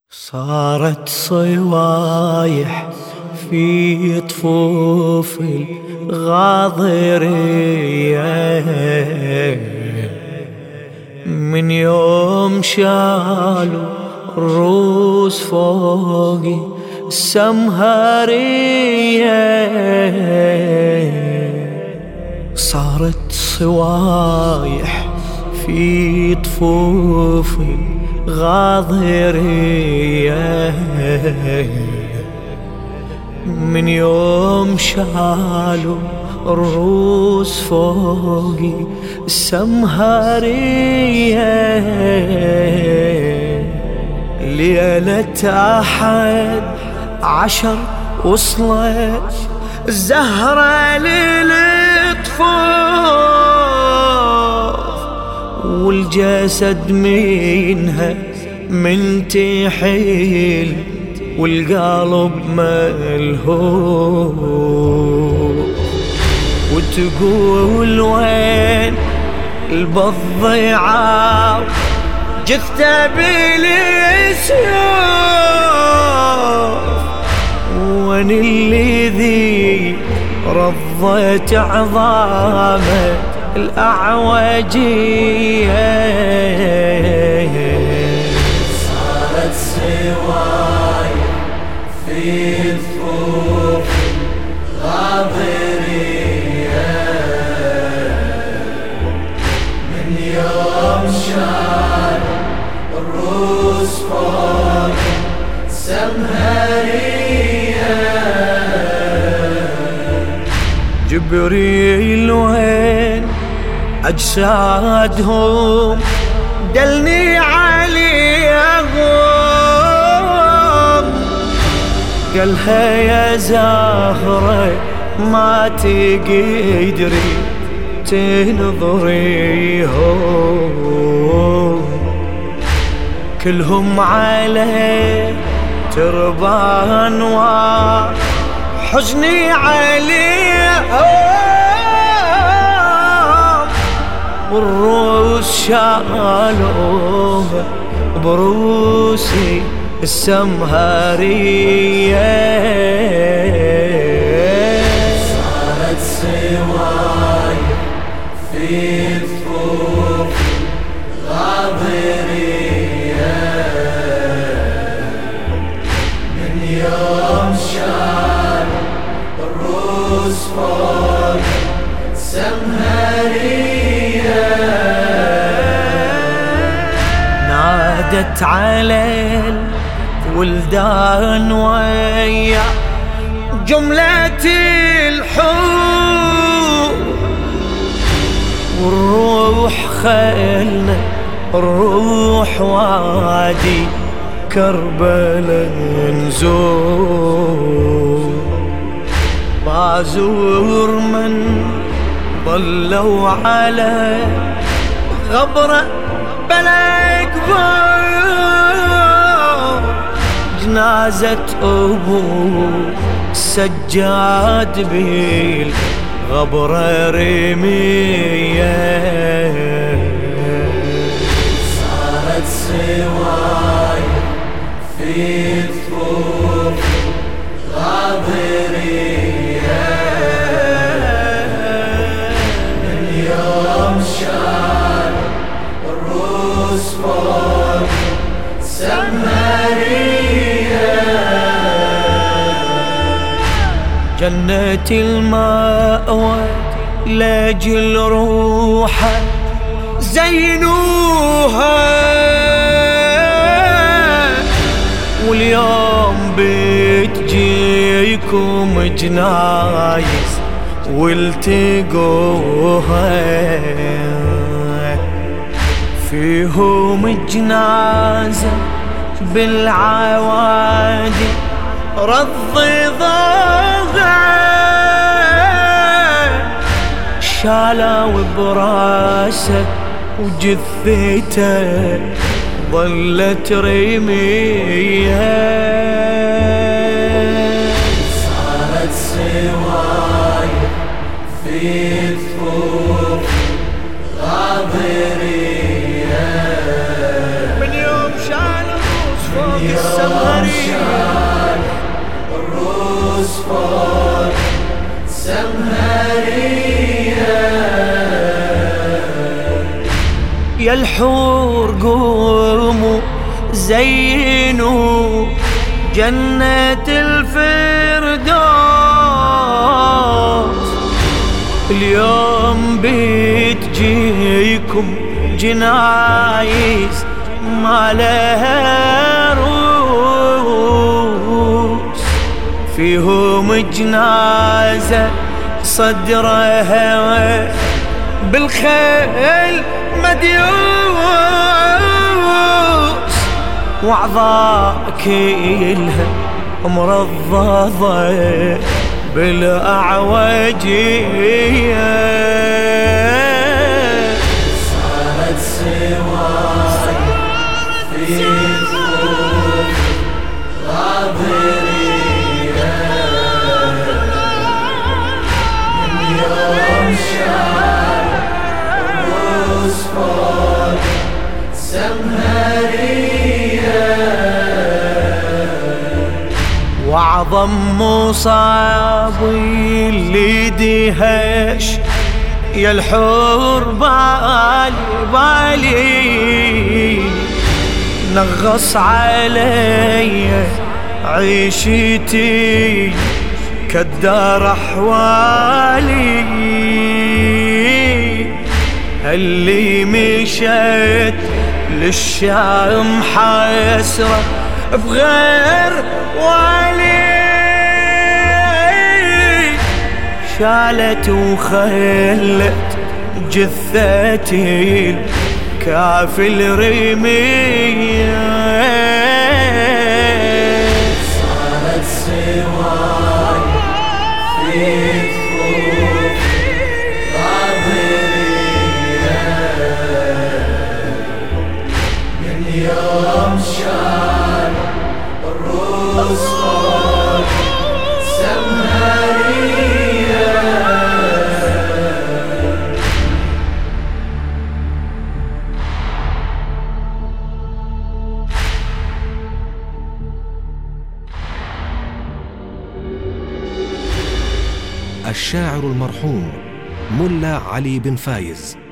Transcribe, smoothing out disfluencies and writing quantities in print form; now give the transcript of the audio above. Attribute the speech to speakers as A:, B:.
A: صارت صوايح في طفوف الغاضرية من يوم شالوا الروس فوقي السمهرية. صارت صوايح في طفوف الغاضرية من يوم شالوا الروس فوقي السمهرية. ليلة 11 وصلت الزهرة للطفوف والجسد منها من تحيل والقلب ملهوف. وتقول وين البضيعة جثة بالسيوف، وين اللي رضت عظامه الأعوجية.
B: صارت سوايا في طفوف الغاضرية من يوم شال الروس فوق سمهرية.
A: جبريل وين أجسادهم دلني عليهم، قالها يا زهرة ما تقدري تنظريهم، كلهم عليه تربان وحزني عليهم، والروس شالوها بروسي السمهرية.
B: صارت سوايا في طفوف الغاضرية من يوم شال الروس فوق سمهرية.
A: نادت على الولدان ويا جملة الحور، والروح خلنا الروح وادي كربلاء نزور، بازور من ضلوا على غبرة بلا قبور، جنازة أبو سجاد بالغبرة رمية.
B: صارت سوايا في طفوف الغاضرية من يوم شال الروس فوق سمهرية.
A: جنة المأوى لاجل روحه زينوها، واليوم بتجيكم جنايز والتقوها، فيهم جنازة بالعوادي رض ضاغة، شالوا براسه وجثته ظلت رمية.
B: صارت سوايا في طفوف الغاضرية
A: فوق السمهرية،
B: الروس فوق سمهرية.
A: يا الحور قوموا زينوا جنة الفردوس، اليوم بتجيكم جنايز ما لها روس، فيهم جنازة صدرها بالخيل مديوس، وأعضاء كلها مرضضة بالأعوجية.
B: صارت سواي في ثوب غاضرية، من يوم شال الروس فوق سمهرية.
A: وأعظم مصابي اللي دهش يا الحور بالي، نغص علي عيشتي كدار أحوالي، اللي مشيت للشام حسرة بغير والي، شالت وخلت جثتي الكافل رمية.
B: صارت سواي في ثوب غاضرية، من يوم شال الروس فوق سمهرية.
C: الشاعر المرحوم ملا علي بن فايز.